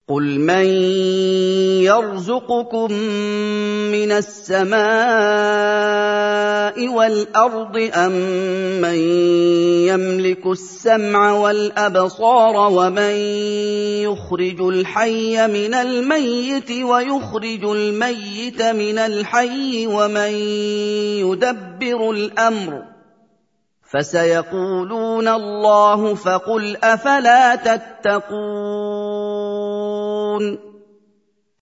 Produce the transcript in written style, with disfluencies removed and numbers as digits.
قُلْ مَن يَرْزُقُكُم مِّنَ السَّمَاءِ وَالْأَرْضِ أَمَّن يَمْلِكُ السَّمْعَ وَالْأَبْصَارَ وَمَن يُخْرِجُ الْحَيَّ مِنَ الْمَيِّتِ وَيُخْرِجُ الْمَيِّتَ مِنَ الْحَيِّ وَمَن يُدَبِّرُ الْأَمْرَ ۚ فَسَيَقُولُونَ اللَّهُ ۚ فَقُلْ أَفَلَا تَتَّقُونَ